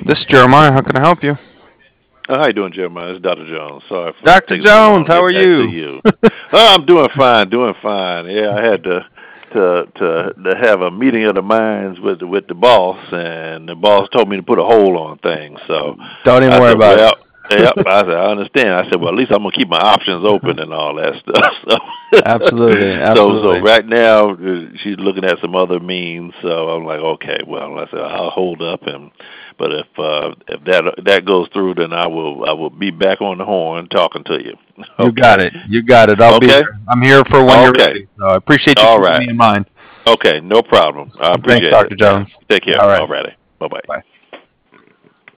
This is Jeremiah. How can I help you? How you doing, Jeremiah? It's Dr. Jones. Sorry for Dr. taking so Jones, long to how get are back to you? you. I'm doing fine, doing fine. Yeah, I had to have a meeting of the minds with the boss, and the boss told me to put a hold on things. So Don't even I worry said, about it. well, yep. I said, I understand. I said, well, at least I'm gonna keep my options open and all that stuff. Absolutely, So absolutely. right now she's looking at some other means. So I'm like, okay, well, I said I'll hold up and. But if that goes through, then I will be back on the horn talking to you. You got Okay. it. You got it. I'll be Okay. there. I'm here for when you're Okay. ready. So I appreciate you All keeping right. me in mind. Okay. No problem. I Thanks, appreciate it. Dr. Jones. Take care. All right. All righty. Bye bye. Bye.